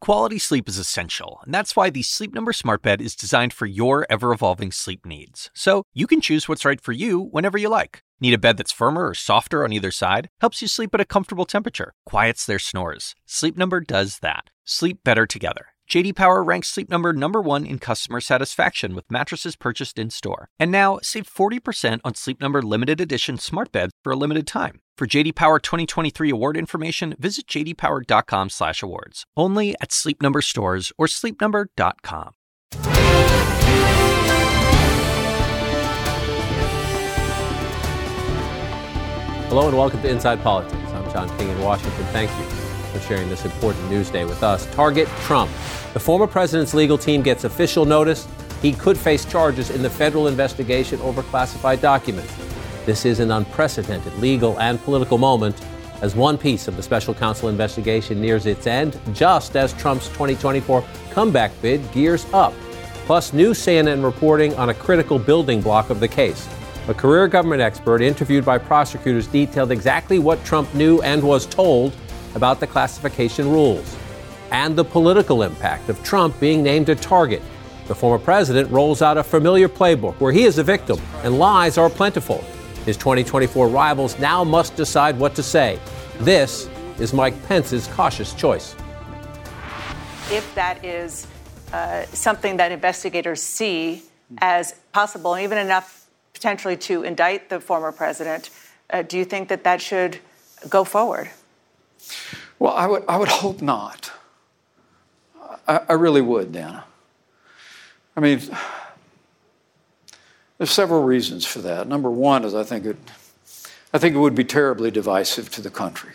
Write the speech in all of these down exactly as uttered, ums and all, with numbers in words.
Quality sleep is essential, and that's why the Sleep Number Smart Bed is designed for your ever-evolving sleep needs. So you can choose what's right for you whenever you like. Need a bed that's firmer or softer on either side? Helps you sleep at a comfortable temperature. Quiets their snores. Sleep Number does that. Sleep better together. J D Power ranks Sleep Number number one in customer satisfaction with mattresses purchased in-store. And now, save forty percent on Sleep Number limited edition smart beds for a limited time. For J D Power twenty twenty-three award information, visit j d power dot com slash awards. Only at Sleep Number stores or sleep number dot com. Hello and welcome to Inside Politics. I'm John King in Washington. Thank you for sharing this important news day with us. Target Trump. The former president's legal team gets official notice he could face charges in the federal investigation over classified documents. This is an unprecedented legal and political moment as one piece of the special counsel investigation nears its end, just as Trump's twenty twenty-four comeback bid gears up. Plus, new C N N reporting on a critical building block of the case. A career government expert interviewed by prosecutors detailed exactly what Trump knew and was told about the classification rules, and the political impact of Trump being named a target. The former president rolls out a familiar playbook where he is a victim and lies are plentiful. His twenty twenty-four rivals now must decide what to say. This is Mike Pence's cautious choice. If that is uh, something that investigators see as possible, and even enough potentially to indict the former president, uh, do you think that that should go forward? Well, I would I would hope not. I, I really would, Dana. I mean, there's several reasons for that. Number one is I think it I think it would be terribly divisive to the country.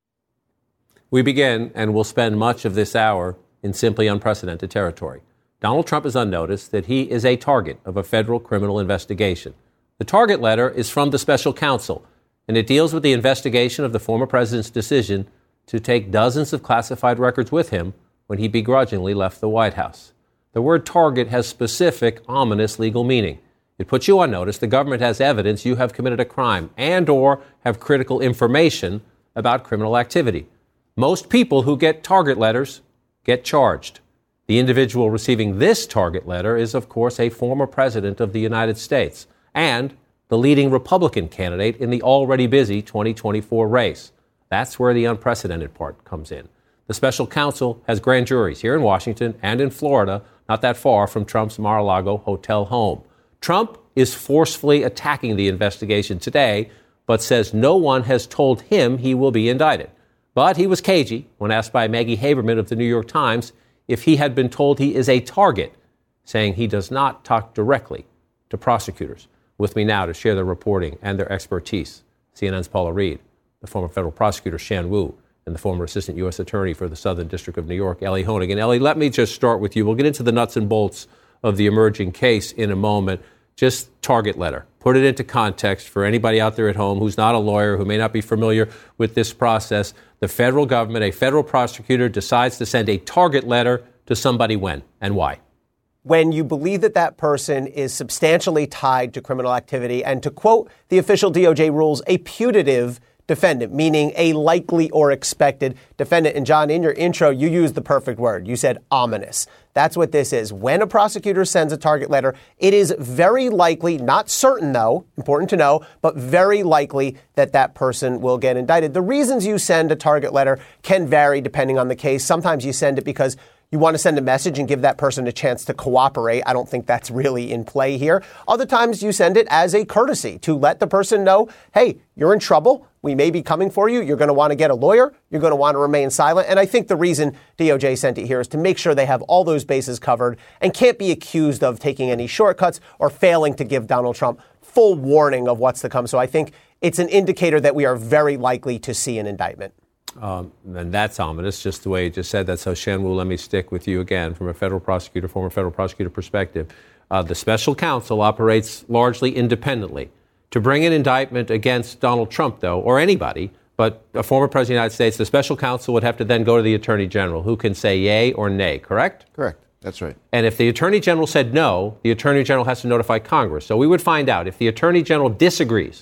We begin, and we'll spend much of this hour in simply unprecedented territory. Donald Trump is unnoticed that he is a target of a federal criminal investigation. The target letter is from the special counsel, and it deals with the investigation of the former president's decision to take dozens of classified records with him when he begrudgingly left the White House. The word target has specific, ominous legal meaning. It puts you on notice the government has evidence you have committed a crime and or have critical information about criminal activity. Most people who get target letters get charged. The individual receiving this target letter is, of course, a former president of the United States and the leading Republican candidate in the already busy twenty twenty-four race. That's where the unprecedented part comes in. The special counsel has grand juries here in Washington and in Florida, not that far from Trump's Mar-a-Lago hotel home. Trump is forcefully attacking the investigation today, but says no one has told him he will be indicted. But he was cagey when asked by Maggie Haberman of the New York Times if he had been told he is a target, saying he does not talk directly to prosecutors. With me now to share their reporting and their expertise, C N N's Paula Reed, the former federal prosecutor Shan Wu, and the former assistant U S attorney for the Southern District of New York, Ellie Honig. And Ellie, let me just start with you. We'll get into the nuts and bolts of the emerging case in a moment. Just target letter. Put it into context for anybody out there at home who's not a lawyer, who may not be familiar with this process. The federal government, a federal prosecutor, decides to send a target letter to somebody when and why. When you believe that that person is substantially tied to criminal activity and, to quote the official D O J rules, a putative defendant, meaning a likely or expected defendant. And John, in your intro, you used the perfect word. You said ominous. That's what this is. When a prosecutor sends a target letter, it is very likely, not certain though, important to know, but very likely that that person will get indicted. The reasons you send a target letter can vary depending on the case. Sometimes you send it because you want to send a message and give that person a chance to cooperate. I don't think that's really in play here. Other times you send it as a courtesy to let the person know, hey, you're in trouble. We may be coming for you. You're going to want to get a lawyer. You're going to want to remain silent. And I think the reason D O J sent it here is to make sure they have all those bases covered and can't be accused of taking any shortcuts or failing to give Donald Trump full warning of what's to come. So I think it's an indicator that we are very likely to see an indictment. Um, and that's ominous, just the way you just said that. So, Shan Wu, let me stick with you again from a federal prosecutor, former federal prosecutor perspective. Uh, the special counsel operates largely independently. To bring an indictment against Donald Trump, though, or anybody, but a former president of the United States, the special counsel would have to then go to the attorney general, who can say yay or nay, correct? Correct. That's right. And if the attorney general said no, the attorney general has to notify Congress. So we would find out if the attorney general disagrees mm-hmm.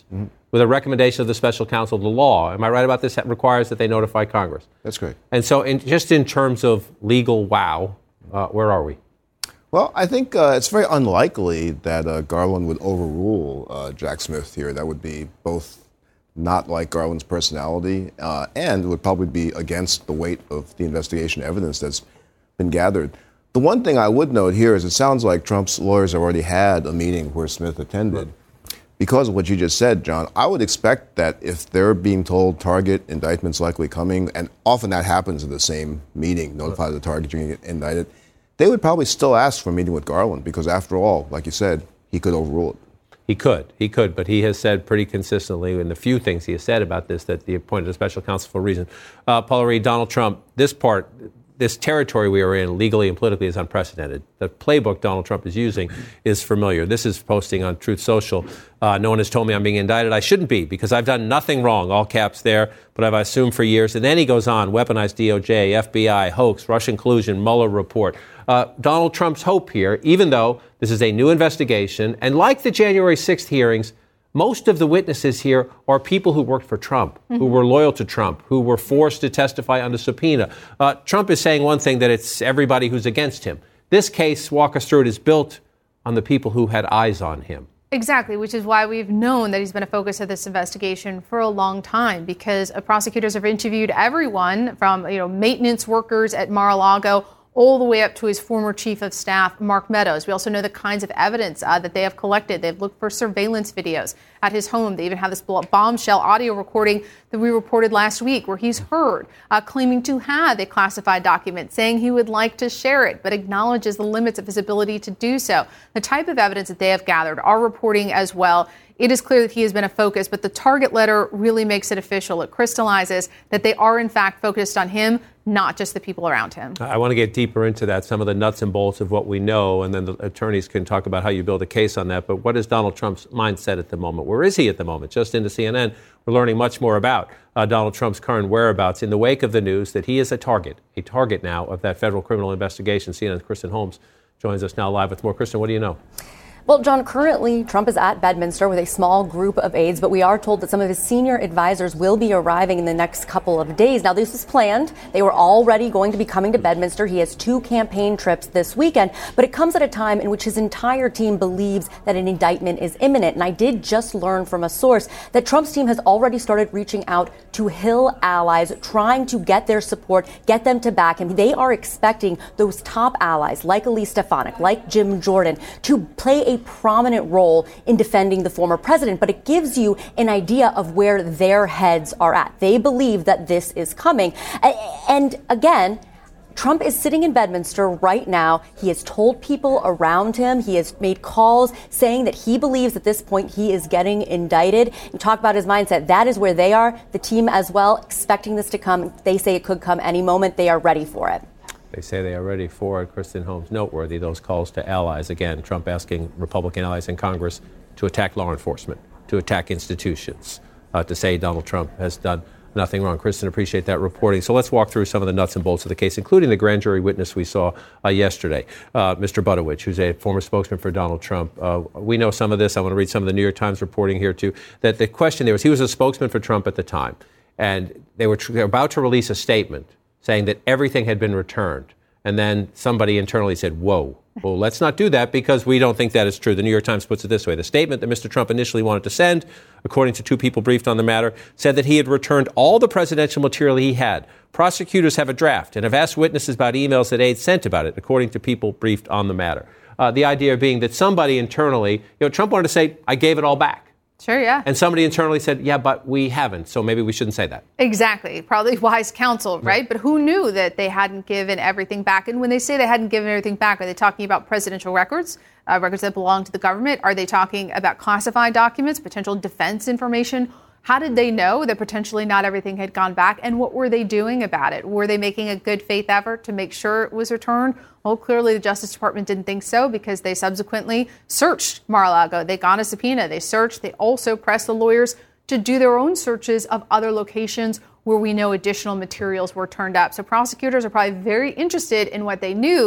with a recommendation of the special counsel. The law, am I right about this, that requires that they notify Congress? That's correct. And so in, just in terms of legal wow, uh, where are we? Well, I think uh, it's very unlikely that uh, Garland would overrule uh, Jack Smith here. That would be both not like Garland's personality uh, and would probably be against the weight of the investigation evidence that's been gathered. The one thing I would note here is it sounds like Trump's lawyers have already had a meeting where Smith attended. Right. Because of what you just said, John, I would expect that if they're being told target indictment's likely coming, and often that happens in the same meeting, notify the target you're going to get indicted, they would probably still ask for a meeting with Garland because, after all, like you said, he could overrule it. He could. He could. But he has said pretty consistently in the few things he has said about this that he appointed a special counsel for a reason. Uh, Paula Reed, Donald Trump, this part, this territory we are in legally and politically is unprecedented. The playbook Donald Trump is using is familiar. This is posting on Truth Social. Uh, no one has told me I'm being indicted. I shouldn't be because I've done nothing wrong, all caps there, but I've assumed for years. And then he goes on, weaponized D O J, F B I, hoax, Russian collusion, Mueller report. Uh, Donald Trump's hope here, even though this is a new investigation, and like the January sixth hearings, most of the witnesses here are people who worked for Trump, mm-hmm. who were loyal to Trump, who were forced to testify under subpoena. Uh, Trump is saying one thing, that it's everybody who's against him. This case, walk us through it, is built on the people who had eyes on him. Exactly, which is why we've known that he's been a focus of this investigation for a long time, because prosecutors have interviewed everyone from, you know, maintenance workers at Mar-a-Lago all the way up to his former chief of staff, Mark Meadows. We also know the kinds of evidence uh, that they have collected. They've looked for surveillance videos at his home. They even have this bombshell audio recording that we reported last week where he's heard uh, claiming to have a classified document, saying he would like to share it, but acknowledges the limits of his ability to do so. The type of evidence that they have gathered, our reporting as well, it is clear that he has been a focus, but the target letter really makes it official. It crystallizes that they are, in fact, focused on him, not just the people around him. I want to get deeper into that, some of the nuts and bolts of what we know, and then the attorneys can talk about how you build a case on that. But what is Donald Trump's mindset at the moment? Where is he at the moment? Just into C N N, we're learning much more about uh, Donald Trump's current whereabouts in the wake of the news that he is a target, a target now of that federal criminal investigation. C N N's Kristen Holmes joins us now live with more. Kristen, what do you know? Well, John, currently Trump is at Bedminster with a small group of aides, but we are told that some of his senior advisors will be arriving in the next couple of days. Now, this was planned. They were already going to be coming to Bedminster. He has two campaign trips this weekend, but it comes at a time in which his entire team believes that an indictment is imminent. And I did just learn from a source that Trump's team has already started reaching out to Hill allies, trying to get their support, get them to back him. They are expecting those top allies like Elise Stefanik, like Jim Jordan, to play a prominent role in defending the former president, but it gives you an idea of where their heads are at. They believe that this is coming. And again, Trump is sitting in Bedminster right now. He has told people around him, he has made calls saying that he believes at this point he is getting indicted. You talk about his mindset. That is where they are. The team as well, expecting this to come. They say it could come any moment. They are ready for it. They say they are ready for it. Kristen Holmes, noteworthy, those calls to allies. Again, Trump asking Republican allies in Congress to attack law enforcement, to attack institutions, uh, to say Donald Trump has done nothing wrong. Kristen, appreciate that reporting. So let's walk through some of the nuts and bolts of the case, including the grand jury witness we saw uh, yesterday, uh, Mister Buttigieg, who's a former spokesman for Donald Trump. Uh, we know some of this. I want to read some of the New York Times reporting here, too, that the question there was, he was a spokesman for Trump at the time, and they were, tr- they were about to release a statement saying that everything had been returned. And then somebody internally said, whoa, well, let's not do that because we don't think that is true. The New York Times puts it this way. The statement that Mister Trump initially wanted to send, according to two people briefed on the matter, said that he had returned all the presidential material he had. Prosecutors have a draft and have asked witnesses about emails that aides sent about it, according to people briefed on the matter. Uh, the idea being that somebody internally, you know, Trump wanted to say, I gave it all back. Sure, yeah. And somebody internally said, yeah, but we haven't, so maybe we shouldn't say that. Exactly. Probably wise counsel, right? Yeah. But who knew that they hadn't given everything back? And when they say they hadn't given everything back, are they talking about presidential records, uh, records that belong to the government? Are they talking about classified documents, potential defense information? How did they know that potentially not everything had gone back? And what were they doing about it? Were they making a good faith effort to make sure it was returned? Well, clearly the Justice Department didn't think so because they subsequently searched Mar-a-Lago. They got a subpoena. They searched. They also pressed the lawyers to do their own searches of other locations where we know additional materials were turned up. So prosecutors are probably very interested in what they knew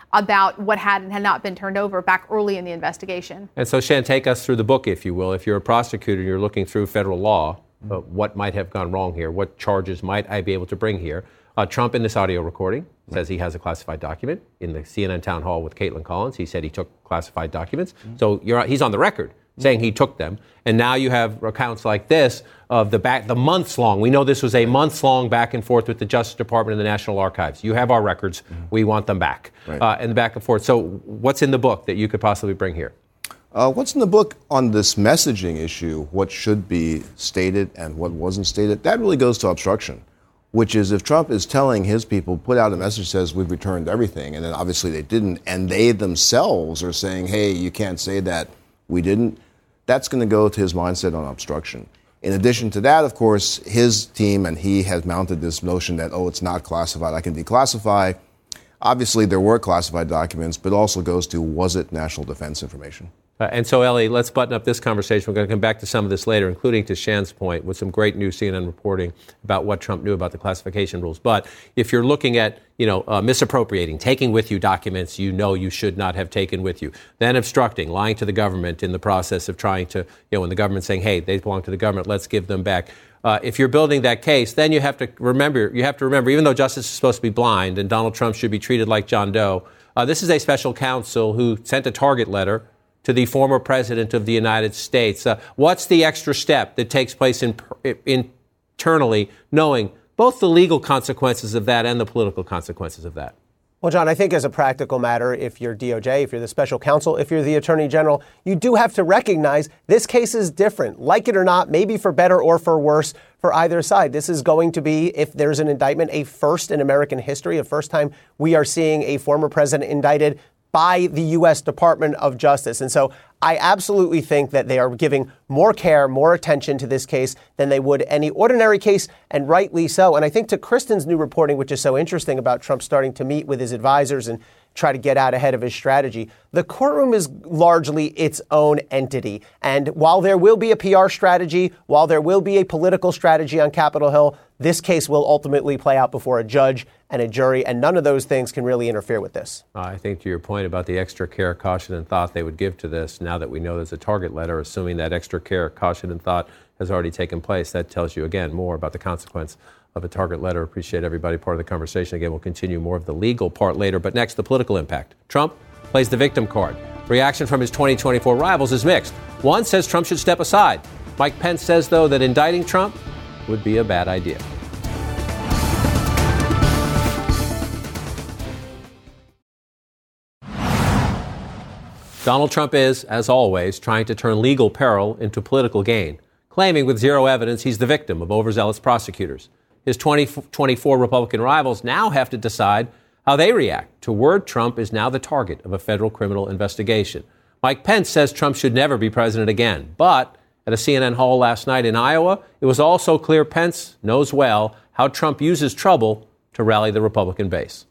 about what had and had not been turned over back early in the investigation. And so, Shan, take us through the book, if you will. If you're a prosecutor, you're looking through federal law, uh, what might have gone wrong here? What charges might I be able to bring here? Uh, Trump, in this audio recording, says he has a classified document. In the C N N town hall with Caitlin Collins, he said he took classified documents. Mm-hmm. So you're, he's on the record saying he took them. And now you have accounts like this of the back, the months long. We know this was a months long back and forth with the Justice Department and the National Archives. You have our records. Mm-hmm. We want them back. Right. Uh, and the back and forth. So what's in the book that you could possibly bring here? Uh, what's in the book on this messaging issue, what should be stated and what wasn't stated? That really goes to obstruction, which is if Trump is telling his people, put out a message that says we've returned everything, and then obviously they didn't, and they themselves are saying, hey, you can't say that, we didn't, that's going to go to his mindset on obstruction. In addition to that, of course, his team and he has mounted this notion that, oh, it's not classified, I can declassify. Obviously, there were classified documents, but also goes to, was it national defense information? Uh, and so, Ellie, let's button up this conversation. We're going to come back to some of this later, including to Shan's point with some great new C N N reporting about what Trump knew about the classification rules. But if you're looking at, you know, uh, misappropriating, taking with you documents you know you should not have taken with you, then obstructing, lying to the government in the process of trying to, you know, when the government's saying, hey, they belong to the government, let's give them back. Uh, if you're building that case, then you have to remember, you have to remember, even though justice is supposed to be blind and Donald Trump should be treated like John Doe, uh, this is a special counsel who sent a target letter to the former president of the United States. Uh, what's the extra step that takes place in, in, internally, knowing both the legal consequences of that and the political consequences of that? Well, John, I think as a practical matter, if you're D O J, if you're the special counsel, if you're the attorney general, you do have to recognize this case is different. Like it or not, maybe for better or for worse for either side. This is going to be, if there's an indictment, a first in American history, a first time we are seeing a former president indicted by the U S Department of Justice. And so I absolutely think that they are giving more care, more attention to this case than they would any ordinary case, and rightly so. And I think to Kristen's new reporting, which is so interesting about Trump starting to meet with his advisors and try to get out ahead of his strategy, the courtroom is largely its own entity. And while there will be a P R strategy, while there will be a political strategy on Capitol Hill, this case will ultimately play out before a judge and a jury, and none of those things can really interfere with this. Uh, I think to your point about the extra care, caution, and thought they would give to this, now that we know there's a target letter, assuming that extra care, caution, and thought has already taken place, that tells you, again, more about the consequence of a target letter. Appreciate everybody part of the conversation. Again, we'll continue more of the legal part later. But next, the political impact. Trump plays the victim card. Reaction from his twenty twenty-four rivals is mixed. One says Trump should step aside. Mike Pence says, though, that indicting Trump would be a bad idea. Donald Trump is, as always, trying to turn legal peril into political gain, claiming with zero evidence he's the victim of overzealous prosecutors. His twenty twenty-four Republican rivals now have to decide how they react to word Trump is now the target of a federal criminal investigation. Mike Pence says Trump should never be president again. But at a C N N hall last night in Iowa, it was also clear Pence knows well how Trump uses trouble to rally the Republican base.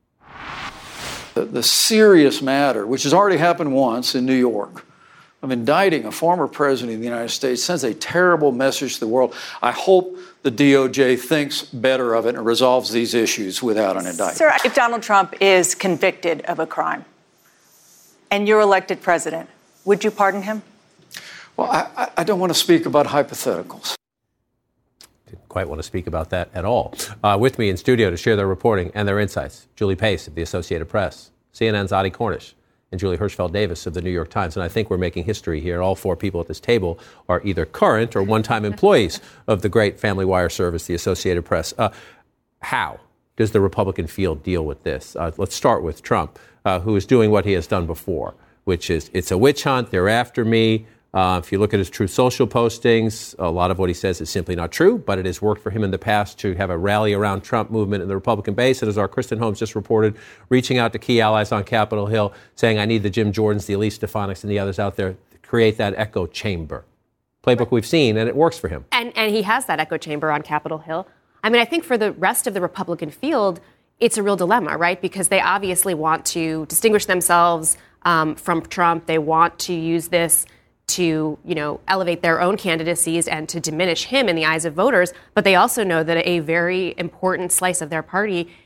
The, the serious matter, which has already happened once in New York, of indicting a former president of the United States sends a terrible message to the world. I hope the D O J thinks better of it and resolves these issues without an indictment. Sir, if Donald Trump is convicted of a crime and you're elected president, would you pardon him? Well, I, I don't want to speak about hypotheticals. Didn't quite want to speak about that at all. Uh, with me in studio to share their reporting and their insights, Julie Pace of the Associated Press, C N N's Adi Cornish, and Julie Hirschfeld Davis of the New York Times. And I think we're making history here. All four people at this table are either current or one-time employees of the great Family Wire service, the Associated Press. Uh, how does the Republican field deal with this? Uh, let's start with Trump, uh, who is doing what he has done before, which is it's a witch hunt. They're after me. Uh, if you look at his Truth Social postings, a lot of what he says is simply not true, but it has worked for him in the past to have a rally around Trump movement in the Republican base. And as our Kristen Holmes just reported, reaching out to key allies on Capitol Hill, saying, I need the Jim Jordans, the Elise Stefanik's, and the others out there to create that echo chamber. Playbook we've seen, and it works for him. And, and he has that echo chamber on Capitol Hill. I mean, I think for the rest of the Republican field, it's a real dilemma, right? Because they obviously want to distinguish themselves um, from Trump. They want to use this to, you know, elevate their own candidacies and to diminish him in the eyes of voters. But they also know that a very important slice of their party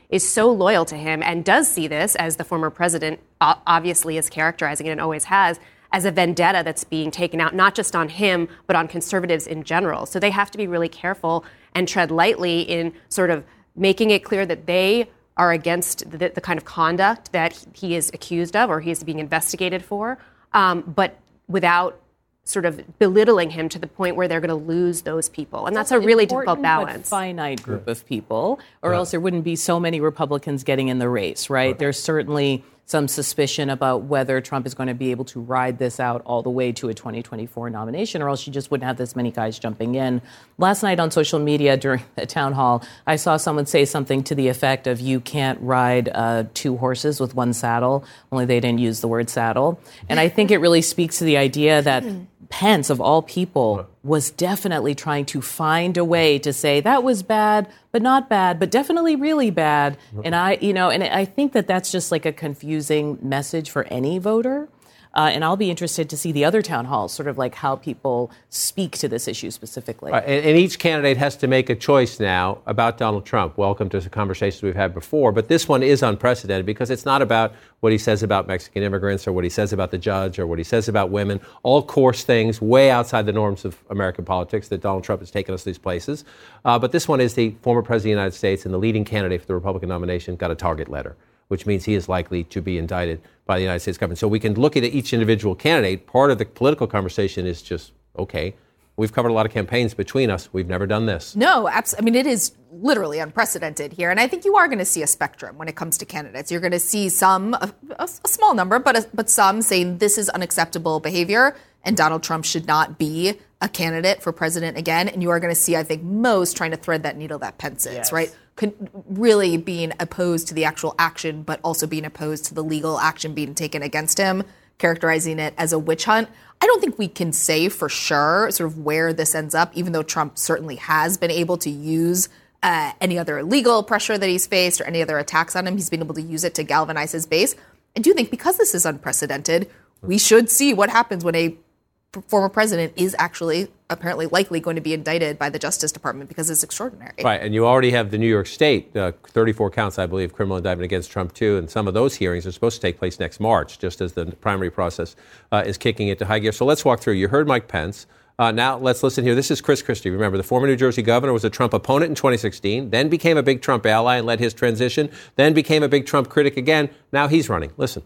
is so loyal to him and does see this, as the former president obviously is characterizing it and always has, as a vendetta that's being taken out, not just on him, but on conservatives in general. So they have to be really careful and tread lightly in sort of making it clear that they are against the, the kind of conduct that he is accused of or he is being investigated for, um, but without sort of belittling him to the point where they're going to lose those people. And that's a really difficult balance. But finite group of people, or yeah. else there wouldn't be so many Republicans getting in the race, right? right? There's certainly some suspicion about whether Trump is going to be able to ride this out all the way to a twenty twenty-four nomination, or else you just wouldn't have this many guys jumping in. Last night on social media during the town hall, I saw someone say something to the effect of, you can't ride uh, two horses with one saddle, only they didn't use the word saddle. And I think it really speaks to the idea that Pence, of all people, was definitely trying to find a way to say that was bad, but not bad, but definitely really bad. And I, you know, and I think that that's just like a confusing message for any voter. Uh, and I'll be interested to see the other town halls, sort of like how people speak to this issue specifically. Right, and, and each candidate has to make a choice now about Donald Trump. Welcome to the conversations we've had before. But this one is unprecedented because it's not about what he says about Mexican immigrants or what he says about the judge or what he says about women, all coarse things way outside the norms of American politics that Donald Trump has taken us these places. Uh, but this one is the former president of the United States and the leading candidate for the Republican nomination got a target letter, which means he is likely to be indicted by the United States government. So we can look at each individual candidate. Part of the political conversation is just, okay, we've covered a lot of campaigns between us. We've never done this. No, abs- I mean, it is literally unprecedented here. And I think you are going to see a spectrum when it comes to candidates. You're going to see some, a, a, a small number, but a, but some saying this is unacceptable behavior and Donald Trump should not be a candidate for president again. And you are going to see, I think, most trying to thread that needle that Pence is, yes. right? Really being opposed to the actual action, but also being opposed to the legal action being taken against him, characterizing it as a witch hunt. I don't think we can say for sure sort of where this ends up, even though Trump certainly has been able to use uh, any other legal pressure that he's faced or any other attacks on him. He's been able to use it to galvanize his base. I do think because this is unprecedented, we should see what happens when a former president is actually apparently likely going to be indicted by the Justice Department because it's extraordinary. Right, and you already have the New York State, uh, thirty-four counts, I believe, criminal indictment against Trump, too, and some of those hearings are supposed to take place next March, just as the primary process uh, is kicking into high gear. So let's walk through. You heard Mike Pence. Uh, now let's listen here. This is Chris Christie. Remember, the former New Jersey governor was a Trump opponent in twenty sixteen, then became a big Trump ally and led his transition, then became a big Trump critic again. Now he's running. Listen.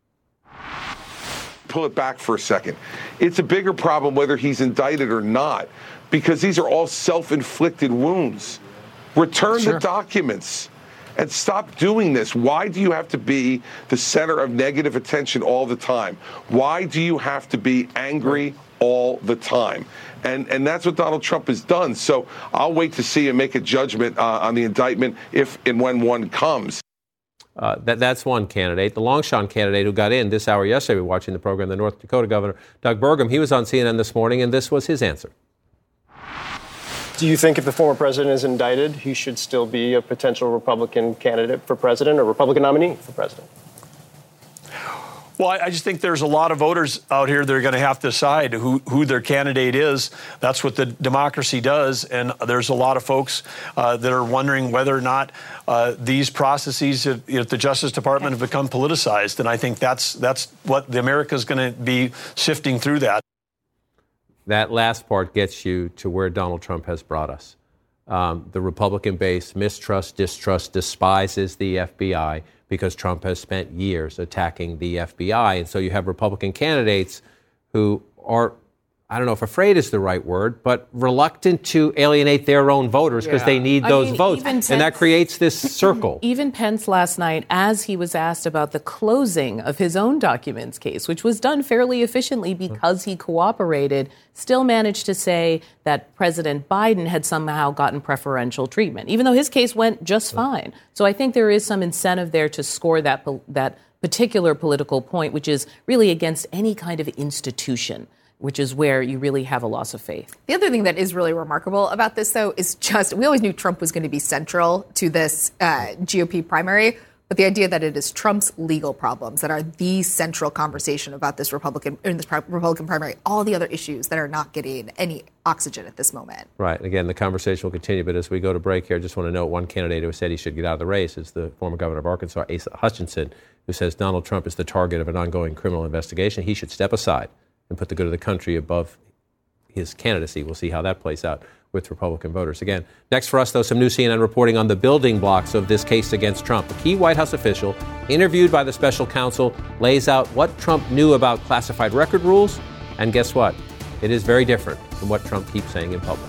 Pull it back for a second. It's a bigger problem whether he's indicted or not, because these are all self-inflicted wounds. Return sure. the documents and stop doing this. Why do you have to be the center of negative attention all the time? Why do you have to be angry all the time? And and that's what Donald Trump has done. So I'll wait to see him make a judgment uh, on the indictment if and when one comes. Uh, that, that's one candidate. The long shot candidate who got in this hour yesterday, watching the program, the North Dakota governor, Doug Burgum, he was on C N N this morning, and this was his answer. Do you think if the former president is indicted, he should still be a potential Republican candidate for president or Republican nominee for president? Well, I just think there's a lot of voters out here that are going to have to decide who, who their candidate is. That's what the democracy does. And there's a lot of folks uh, that are wondering whether or not uh, these processes at, at the Justice Department have become politicized. And I think that's that's what the America is going to be sifting through that. That last part gets you to where Donald Trump has brought us. Um, the Republican base mistrusts, distrusts, despises the F B I because Trump has spent years attacking the F B I. And so you have Republican candidates who are, I don't know if afraid is the right word, but reluctant to alienate their own voters because yeah. they need I those mean, votes. Pence, and that creates this circle. Even Pence last night, as he was asked about the closing of his own documents case, which was done fairly efficiently because he cooperated, still managed to say that President Biden had somehow gotten preferential treatment, even though his case went just fine. So I think there is some incentive there to score that that particular political point, which is really against any kind of institution, which is where you really have a loss of faith. The other thing that is really remarkable about this, though, is just we always knew Trump was going to be central to this uh, G O P primary. But the idea that it is Trump's legal problems that are the central conversation about this Republican in this Republican primary, all the other issues that are not getting any oxygen at this moment. Right. Again, the conversation will continue. But as we go to break here, I just want to note one candidate who said he should get out of the race is the former governor of Arkansas, Asa Hutchinson, who says Donald Trump is the target of an ongoing criminal investigation. He should step aside and put the good of the country above his candidacy. We'll see how that plays out with Republican voters. Again, next for us, though, some new C N N reporting on the building blocks of this case against Trump. A key White House official interviewed by the special counsel lays out what Trump knew about classified record rules. And guess what? It is very different from what Trump keeps saying in public.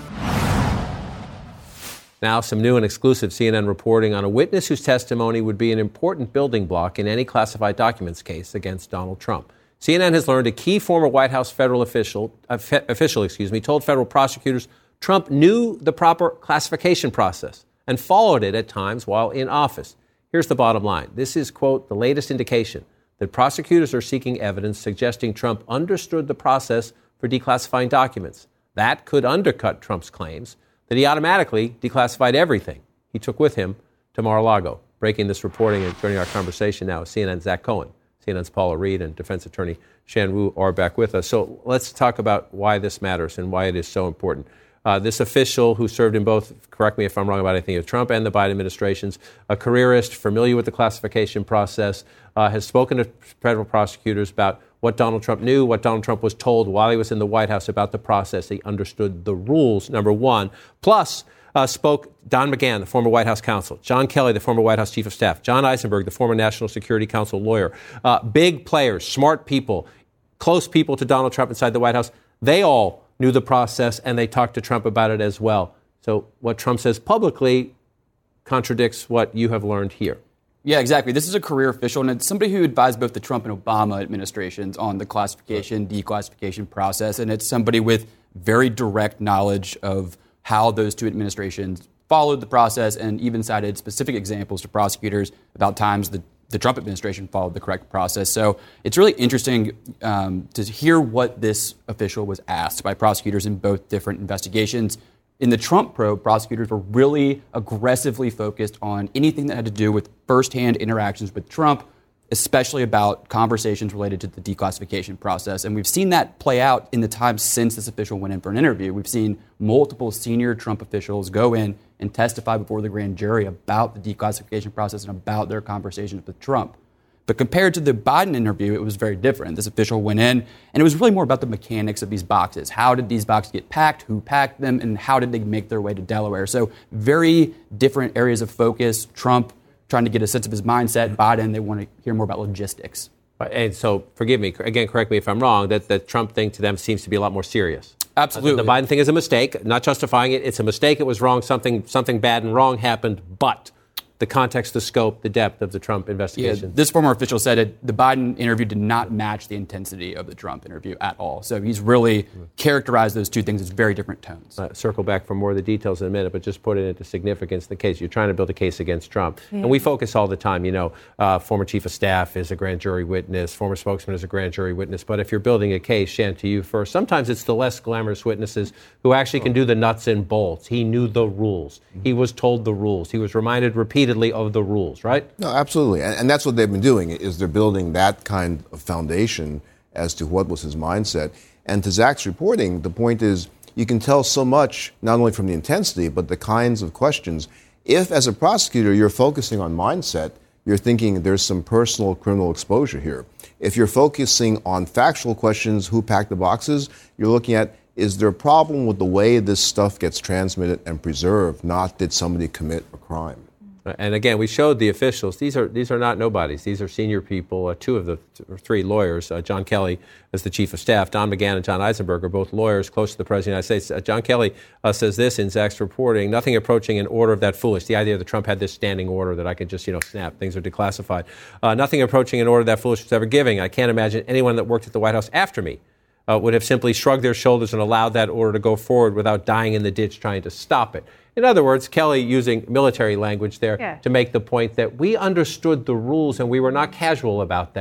Now, some new and exclusive C N N reporting on a witness whose testimony would be an important building block in any classified documents case against Donald Trump. C N N has learned a key former White House federal official, uh, fe- official, excuse me, told federal prosecutors Trump knew the proper classification process and followed it at times while in office. Here's the bottom line. This is, quote, the latest indication that prosecutors are seeking evidence suggesting Trump understood the process for declassifying documents. That could undercut Trump's claims that he automatically declassified everything he took with him to Mar-a-Lago. Breaking this reporting and joining our conversation now is C N N's Zach Cohen. C N N's Paula Reed and defense attorney Shan Wu are back with us. So let's talk about why this matters and why it is so important. Uh, this official who served in both, correct me if I'm wrong about anything, of Trump and the Biden administrations, a careerist familiar with the classification process, uh, has spoken to federal prosecutors about what Donald Trump knew, what Donald Trump was told while he was in the White House about the process. He understood the rules, number one. Plus, uh, spoke Don McGahn, the former White House counsel, John Kelly, the former White House chief of staff, John Eisenberg, the former National Security Council lawyer, uh, big players, smart people, close people to Donald Trump inside the White House. They all knew the process, and they talked to Trump about it as well. So what Trump says publicly contradicts what you have learned here. Yeah, exactly. This is a career official, and it's somebody who advised both the Trump and Obama administrations on the classification, declassification process, and it's somebody with very direct knowledge of how those two administrations followed the process and even cited specific examples to prosecutors about times the the Trump administration followed the correct process. So it's really interesting um, to hear what this official was asked by prosecutors in both different investigations. In the Trump probe, prosecutors were really aggressively focused on anything that had to do with firsthand interactions with Trump, especially about conversations related to the declassification process. And we've seen that play out in the time since this official went in for an interview. We've seen multiple senior Trump officials go in and testify before the grand jury about the declassification process and about their conversations with Trump. But compared to the Biden interview, it was very different. This official went in, and it was really more about the mechanics of these boxes. How did these boxes get packed? Who packed them? And how did they make their way to Delaware? So very different areas of focus. Trump trying to get a sense of his mindset. Biden, they want to hear more about logistics. And so, forgive me, again, correct me if I'm wrong, that the Trump thing to them seems to be a lot more serious. Absolutely. The Biden thing is a mistake, not justifying it. It's a mistake. It was wrong. Something something bad and wrong happened. But the context, the scope, the depth of the Trump investigation. Yeah, this former official said it, the Biden interview did not match the intensity of the Trump interview at all. So he's really characterized those two things as very different tones. Uh, circle back for more of the details in a minute, but just put it into significance in the case. You're trying to build a case against Trump. Yeah. And we focus all the time, you know, uh, former chief of staff is a grand jury witness, former spokesman is a grand jury witness. But if you're building a case, Shan, to you first, sometimes it's the less glamorous witnesses who actually can do the nuts and bolts. He knew the rules. He was told the rules. He was reminded repeatedly of the rules. Right? No, absolutely. And, and that's what they've been doing, is they're building that kind of foundation as to what was his mindset. And to Zach's reporting, the point is you can tell so much, not only from the intensity, but the kinds of questions. If, as a prosecutor, you're focusing on mindset, you're thinking there's some personal criminal exposure here. If you're focusing on factual questions, who packed the boxes, you're looking at, is there a problem with the way this stuff gets transmitted and preserved, not did somebody commit a crime? And again, we showed the officials. These are these are not nobodies. These are senior people. Uh, two of the th- three lawyers, uh, John Kelly as the chief of staff, Don McGahn and John Eisenberg are both lawyers close to the President of the United States. Uh, John Kelly uh, says this in Zach's reporting, nothing approaching an order of that foolish. The idea that Trump had this standing order that I could just, you know, snap. Things are declassified. Uh, nothing approaching an order that foolish was ever giving. I can't imagine anyone that worked at the White House after me uh, would have simply shrugged their shoulders and allowed that order to go forward without dying in the ditch trying to stop it. In other words, Kelly using military language there yeah. to make the point that we understood the rules and we were not casual about them.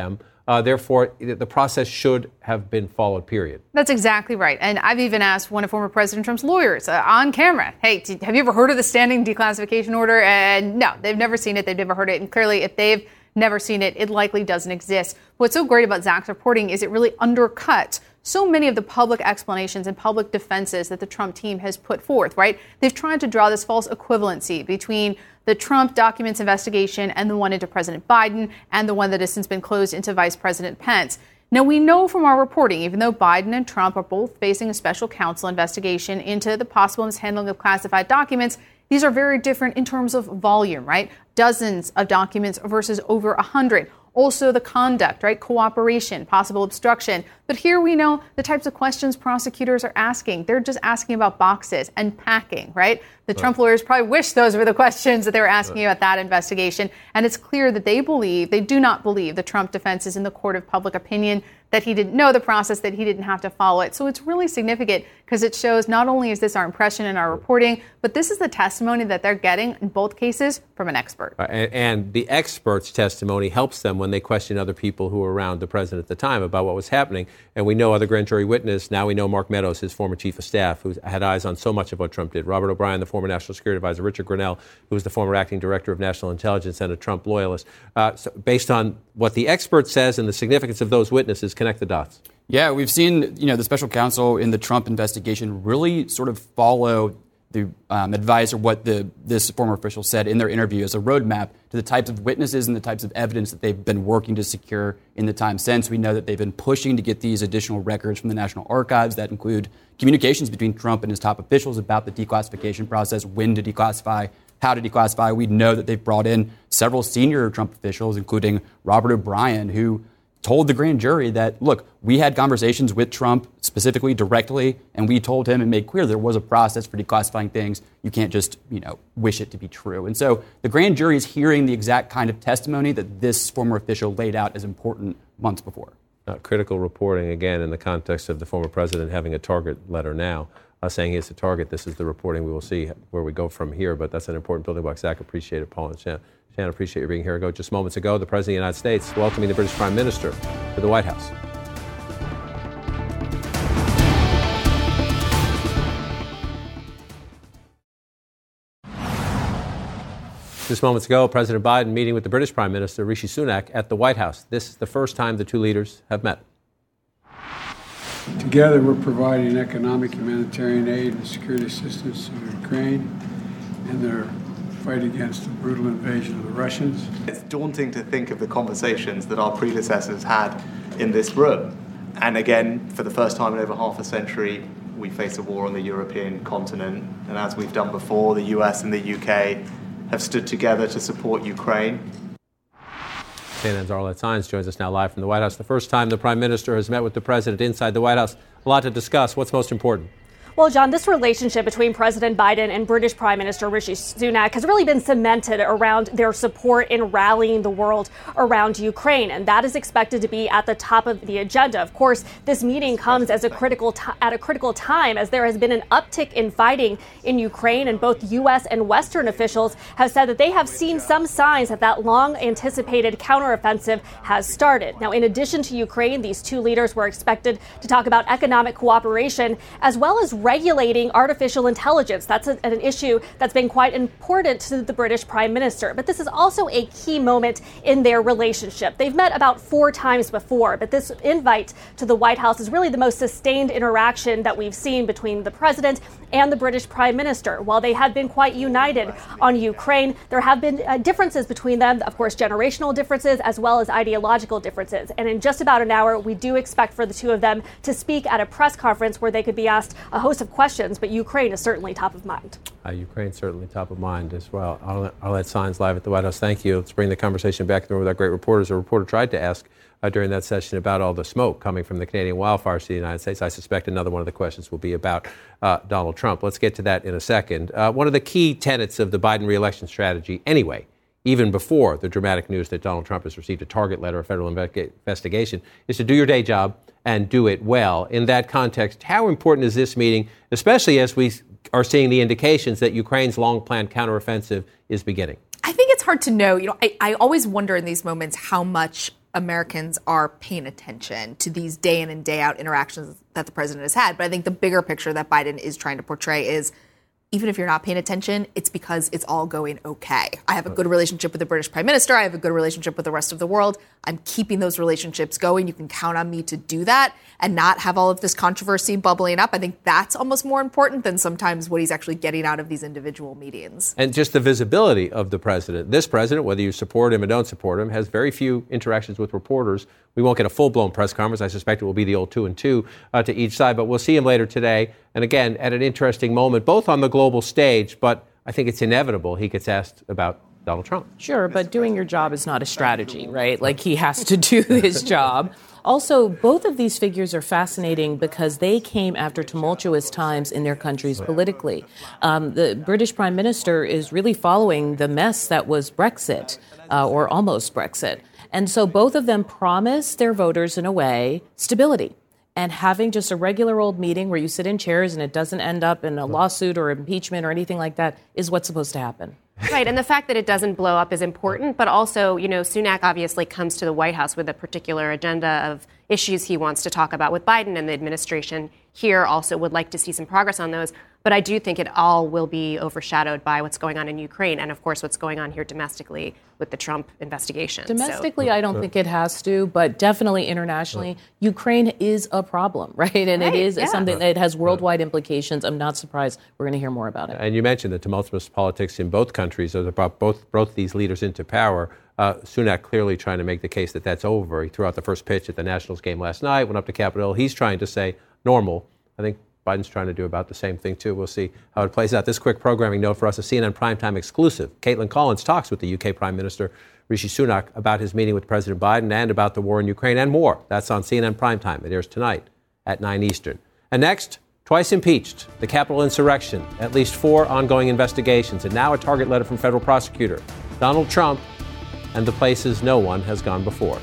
Uh, therefore, the process should have been followed, period. That's exactly right. And I've even asked one of former President Trump's lawyers uh, on camera, hey, did, have you ever heard of the standing declassification order? And no, they've never seen it. They've never heard it. And clearly, if they've never seen it, it likely doesn't exist. What's so great about Zach's reporting is it really undercuts so many of the public explanations and public defenses that the Trump team has put forth, right? They've tried to draw this false equivalency between the Trump documents investigation and the one into President Biden and the one that has since been closed into Vice President Pence. Now, we know from our reporting, even though Biden and Trump are both facing a special counsel investigation into the possible mishandling of classified documents, these are very different in terms of volume, right? Dozens of documents versus over a hundred. Also the conduct, right? Cooperation, possible obstruction. But here we know the types of questions prosecutors are asking. They're just asking about boxes and packing, right? The right. Trump lawyers probably wish those were the questions that they were asking right. about that investigation. And it's clear that they believe, they do not believe the Trump defense is in the court of public opinion, that he didn't know the process, that he didn't have to follow it. So it's really significant because it shows not only is this our impression in our reporting, but this is the testimony that they're getting in both cases from an expert. Uh, and, and the expert's testimony helps them when they question other people who were around the president at the time about what was happening. And we know other grand jury witness. Now we know Mark Meadows, his former chief of staff, who had eyes on so much of what Trump did. Robert O'Brien, the former national security advisor. Richard Grenell, who was the former acting director of national intelligence and a Trump loyalist. Uh, so based on what the expert says and the significance of those witnesses, connect the dots. Yeah, we've seen, you know, the special counsel in the Trump investigation really sort of follow the um, advisor, what the this former official said in their interview as a roadmap to the types of witnesses and the types of evidence that they've been working to secure in the time since. We know that they've been pushing to get these additional records from the National Archives that include communications between Trump and his top officials about the declassification process, when to declassify, how to declassify. We know that they've brought in several senior Trump officials, including Robert O'Brien, who told the grand jury that, look, we had conversations with Trump specifically, directly, and we told him and made clear there was a process for declassifying things. You can't just, you know, wish it to be true. And so the grand jury is hearing the exact kind of testimony that this former official laid out as important months before. Uh, critical reporting, again, in the context of the former president having a target letter now, uh, saying he's a target. This is the reporting. We will see where we go from here, but that's an important building block. Zach, appreciate it. Paul and Shannon. Shannon, appreciate you being here. Ago, just moments ago, the President of the United States welcoming the British Prime Minister to the White House. Just moments ago, President Biden meeting with the British Prime Minister, Rishi Sunak, at the White House. This is the first time the two leaders have met. Together, we're providing economic, humanitarian aid and security assistance to Ukraine and their fight against the brutal invasion of the Russians. It's daunting to think of the conversations that our predecessors had in this room. And again, for the first time in over half a century, we face a war on the European continent. And as we've done before, the U S and the U K have stood together to support Ukraine. C N N's Arlette Saenz joins us now live from the White House. The first time the Prime Minister has met with the President inside the White House. A lot to discuss. What's most important? Well, John, this relationship between President Biden and British Prime Minister Rishi Sunak has really been cemented around their support in rallying the world around Ukraine, and that is expected to be at the top of the agenda. Of course, this meeting comes as a critical t- at a critical time as there has been an uptick in fighting in Ukraine, and both U S and Western officials have said that they have seen some signs that that long-anticipated counteroffensive has started. Now, in addition to Ukraine, these two leaders were expected to talk about economic cooperation as well as regulating artificial intelligence. That's a, an issue that's been quite important to the British Prime Minister. But this is also a key moment in their relationship. They've met about four times before, but this invite to the White House is really the most sustained interaction that we've seen between the president and the British Prime Minister. While they have been quite united on Ukraine, there have been uh, differences between them, of course, generational differences as well as ideological differences. And in just about an hour, we do expect for the two of them to speak at a press conference where they could be asked a host of questions, but Ukraine is certainly top of mind. Uh, Ukraine certainly top of mind as well. Arlette, Arlette Saenz live at the White House. Thank you. Let's bring the conversation back in the room with our great reporters. A reporter tried to ask uh, during that session about all the smoke coming from the Canadian wildfires to the United States. I suspect another one of the questions will be about uh, Donald Trump. Let's get to that in a second. Uh, one of the key tenets of the Biden reelection strategy anyway, even before the dramatic news that Donald Trump has received a target letter, a federal investigation, is to do your day job and do it well. In that context, how important is this meeting, especially as we are seeing the indications that Ukraine's long-planned counteroffensive is beginning? I think it's hard to know. You know, I, I always wonder in these moments how much Americans are paying attention to these day in and day out interactions that the president has had. But I think the bigger picture that Biden is trying to portray is, even if you're not paying attention, it's because it's all going okay. I have a good relationship with the British Prime Minister. I have a good relationship with the rest of the world. I'm keeping those relationships going. You can count on me to do that and not have all of this controversy bubbling up. I think that's almost more important than sometimes what he's actually getting out of these individual meetings. And just the visibility of the president. This president, whether you support him or don't support him, has very few interactions with reporters. We won't get a full-blown press conference. I suspect it will be the old two and two uh, to each side, but we'll see him later today. And again, at an interesting moment, both on the global stage, but I think it's inevitable he gets asked about Donald Trump. Sure, but doing your job is not a strategy, right? Like, he has to do his job. Also, both of these figures are fascinating because they came after tumultuous times in their countries politically. Um, the British Prime Minister is really following the mess that was Brexit, uh, or almost Brexit. And so both of them promise their voters, in a way, stability. And having just a regular old meeting where you sit in chairs and it doesn't end up in a lawsuit or impeachment or anything like that is what's supposed to happen. Right, and the fact that it doesn't blow up is important, but also, you know, Sunak obviously comes to the White House with a particular agenda of issues he wants to talk about with Biden, and the administration here also would like to see some progress on those. But I do think it all will be overshadowed by what's going on in Ukraine and, of course, what's going on here domestically with the Trump investigation. Domestically, so. I don't think it has to, but definitely internationally, Ukraine is a problem, right? And right, it is yeah. something that has worldwide implications. I'm not surprised we're going to hear more about it. And you mentioned the tumultuous politics in both countries that brought both, both these leaders into power. Uh, Sunak clearly trying to make the case that that's over. He threw out the first pitch at the Nationals game last night, went up to Capitol Hill. He's trying to say normal. I think Biden's trying to do about the same thing, too. We'll see how it plays out. This quick programming note for us, a C N N Primetime exclusive. Caitlin Collins talks with the U K Prime Minister Rishi Sunak about his meeting with President Biden and about the war in Ukraine and more. That's on C N N Primetime. It airs tonight at nine Eastern. And next, twice impeached, the Capitol insurrection, at least four ongoing investigations, and now a target letter from federal prosecutor Donald Trump and the places no one has gone before.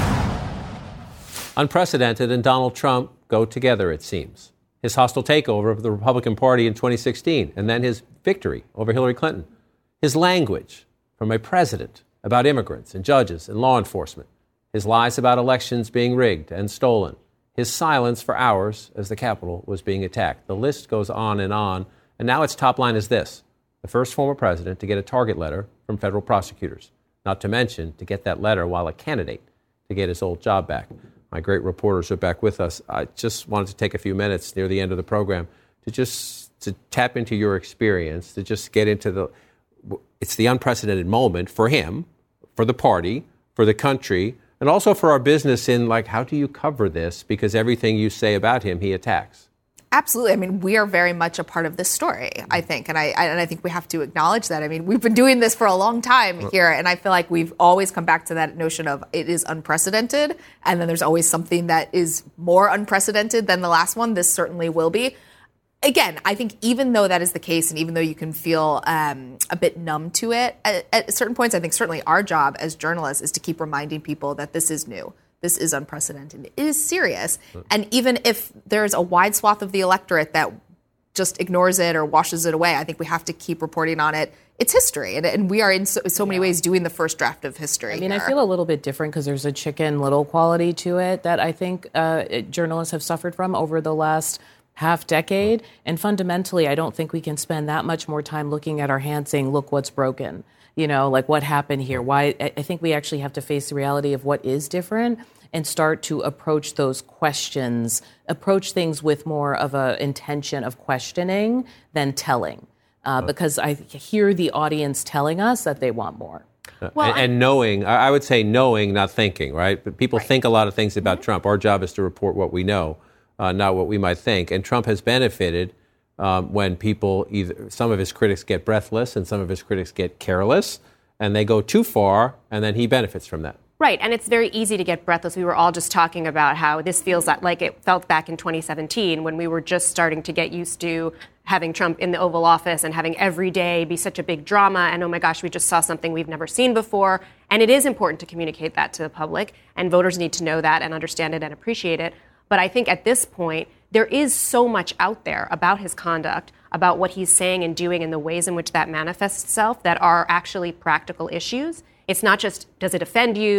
Unprecedented and Donald Trump go together, it seems. His hostile takeover of the Republican Party in twenty sixteen, and then his victory over Hillary Clinton. His language from a president about immigrants and judges and law enforcement. His lies about elections being rigged and stolen. His silence for hours as the Capitol was being attacked. The list goes on and on, and now its top line is this: the first former president to get a target letter from federal prosecutors. Not to mention to get that letter while a candidate to get his old job back. My great reporters are back with us. I just wanted to take a few minutes near the end of the program to just to tap into your experience, to just get into the, it's the unprecedented moment for him, for the party, for the country, and also for our business in, like, how do you cover this? Because everything you say about him, he attacks. Absolutely. I mean, we are very much a part of this story, I think. And I, and I think we have to acknowledge that. I mean, we've been doing this for a long time here. And I feel like we've always come back to that notion of it is unprecedented. And then there's always something that is more unprecedented than the last one. This certainly will be. Again, I think even though that is the case, and even though you can feel um, a bit numb to it at, at certain points, I think certainly our job as journalists is to keep reminding people that this is new. This is unprecedented. It is serious. And even if there's a wide swath of the electorate that just ignores it or washes it away, I think we have to keep reporting on it. It's history. And, and we are in so, so many ways doing the first draft of history. I mean, here. I feel a little bit different because there's a Chicken Little quality to it that I think uh, it, journalists have suffered from over the last half decade. And fundamentally, I don't think we can spend that much more time looking at our hands saying, look what's broken. You know, like what happened here? Why? I think we actually have to face the reality of what is different and start to approach those questions, approach things with more of an intention of questioning than telling. Uh, because I hear the audience telling us that they want more. Well, and, and knowing, I would say knowing, not thinking, right? But people right. think a lot of things about mm-hmm. Trump. Our job is to report what we know, uh, not what we might think. And Trump has benefited Um, when people, either some of his critics get breathless and some of his critics get careless, and they go too far, and then he benefits from that. Right, and it's very easy to get breathless. We were all just talking about how this feels like it felt back in twenty seventeen when we were just starting to get used to having Trump in the Oval Office and having every day be such a big drama, and oh my gosh, we just saw something we've never seen before. And it is important to communicate that to the public, and voters need to know that and understand it and appreciate it. But I think at this point, there is so much out there about his conduct, about what he's saying and doing and the ways in which that manifests itself that are actually practical issues. It's not just, does it offend you?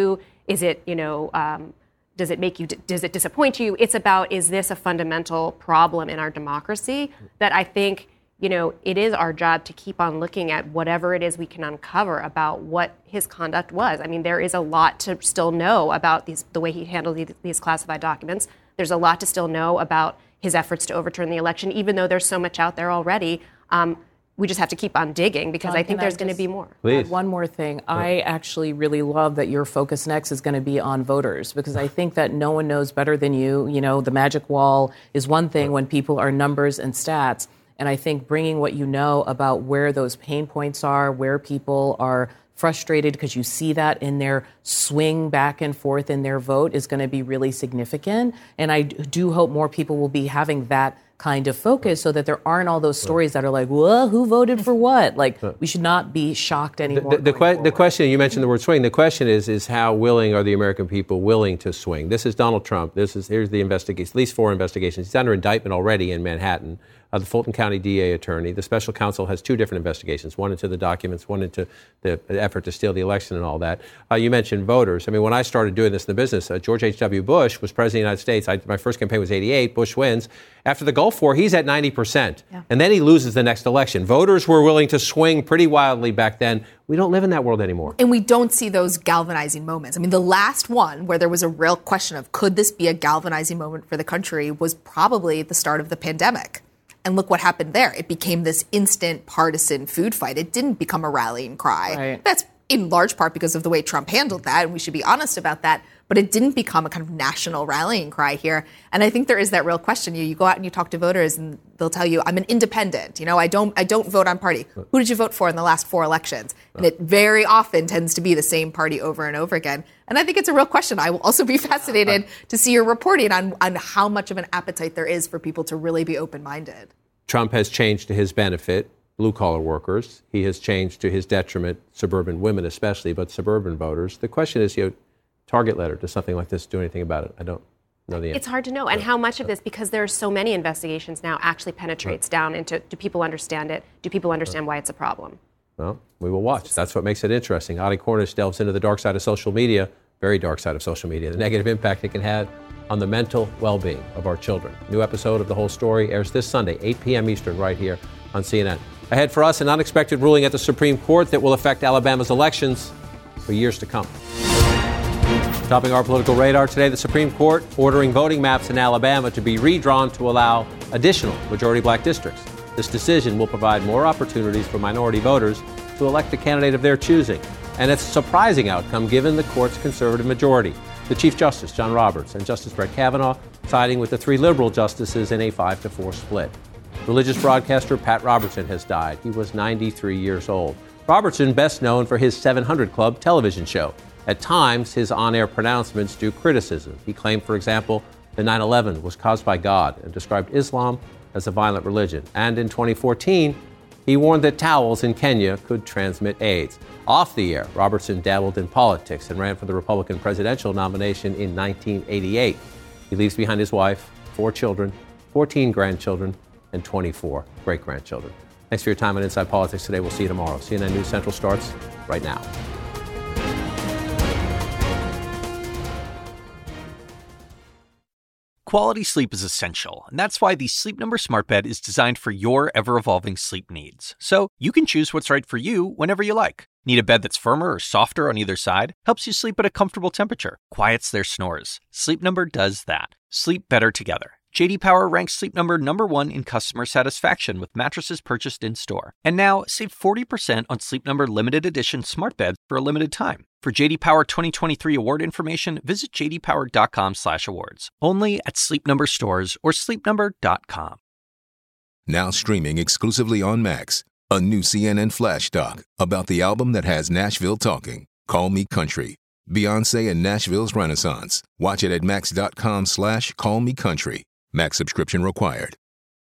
Is it, you know, um, does it make you, does it disappoint you? It's about, is this a fundamental problem in our democracy that I think, you know, it is our job to keep on looking at whatever it is we can uncover about what his conduct was. I mean, there is a lot to still know about these, the way he handled these, these classified documents. There's a lot to still know about his efforts to overturn the election, even though there's so much out there already. Um, we just have to keep on digging because John, I think can I there's going to just be more. add one more thing. I actually really love that your focus next is going to be on voters, because I think that no one knows better than you. You know, the magic wall is one thing when people are numbers and stats. And I think bringing what you know about where those pain points are, where people are frustrated because you see that in their swing back and forth in their vote is going to be really significant. And I do hope more people will be having that kind of focus so that there aren't all those stories that are like, well, who voted for what? Like, we should not be shocked anymore. The, the, the, que- the question, you mentioned the word swing. The question is, is how willing are the American people willing to swing? This is Donald Trump. This is, here's the investigation, at least four investigations. He's under indictment already in Manhattan. Uh, the Fulton County D A attorney. The special counsel has two different investigations, one into the documents, one into the effort to steal the election and all that. Uh, you mentioned voters. I mean, when I started doing this in the business, uh, George H W. Bush was president of the United States. I, my first campaign was eighty-eight. Bush wins. After the Gulf War, he's at ninety percent. Yeah. And then he loses the next election. Voters were willing to swing pretty wildly back then. We don't live in that world anymore. And we don't see those galvanizing moments. I mean, the last one where there was a real question of could this be a galvanizing moment for the country was probably the start of the pandemic. And look what happened there. It became this instant partisan food fight. It didn't become a rallying cry. Right. That's in large part because of the way Trump handled that, and we should be honest about that. But it didn't become a kind of national rallying cry here. And I think there is that real question. You, you go out and you talk to voters, and they'll tell you, I'm an independent. You know, I don't I don't vote on party. Who did you vote for in the last four elections? And it very often tends to be the same party over and over again. And I think it's a real question. I will also be fascinated to see your reporting on, on how much of an appetite there is for people to really be open-minded. Trump has changed to his benefit blue-collar workers. He has changed to his detriment suburban women especially, but suburban voters. The question is, you know, target letter, does something like this do anything about it? I don't know the answer. It's hard to know. And how much of this, because there are so many investigations now, actually penetrates down into, do people understand it? Do people understand why it's a problem? Well, we will watch. That's what makes it interesting. Audie Cornish delves into the dark side of social media, very dark side of social media, the negative impact it can have on the mental well-being of our children. New episode of The Whole Story airs this Sunday, eight p.m. Eastern, right here on C N N. Ahead for us, an unexpected ruling at the Supreme Court that will affect Alabama's elections for years to come. Topping our political radar today, the Supreme Court ordering voting maps in Alabama to be redrawn to allow additional majority black districts. This decision will provide more opportunities for minority voters to elect a candidate of their choosing. And it's a surprising outcome given the court's conservative majority. The Chief Justice, John Roberts, and Justice Brett Kavanaugh siding with the three liberal justices in a five to four split. Religious broadcaster Pat Robertson has died. He was ninety-three years old. Robertson, best known for his seven hundred Club television show. At times, his on-air pronouncements drew criticism. He claimed, for example, that nine eleven was caused by God and described Islam as a violent religion. And in twenty fourteen, he warned that towels in Kenya could transmit AIDS. Off the air, Robertson dabbled in politics and ran for the Republican presidential nomination in nineteen eighty-eight. He leaves behind his wife, four children, fourteen grandchildren, and twenty-four great-grandchildren. Thanks for your time on Inside Politics today. We'll see you tomorrow. C N N News Central starts right now. Quality sleep is essential, and that's why the Sleep Number Smart Bed is designed for your ever-evolving sleep needs. So you can choose what's right for you whenever you like. Need a bed that's firmer or softer on either side? Helps you sleep at a comfortable temperature. Quiets their snores. Sleep Number does that. Sleep better together. J D Power ranks Sleep Number number one in customer satisfaction with mattresses purchased in-store. And now, save forty percent on Sleep Number limited edition smart beds for a limited time. For J D Power twenty twenty-three award information, visit j d power dot com slash awards. Only at Sleep Number stores or sleep number dot com. Now streaming exclusively on Max, a new C N N flash doc about the album that has Nashville talking, Call Me Country. Beyonce and Nashville's Renaissance. Watch it at max dot com slash call me country. Max subscription required.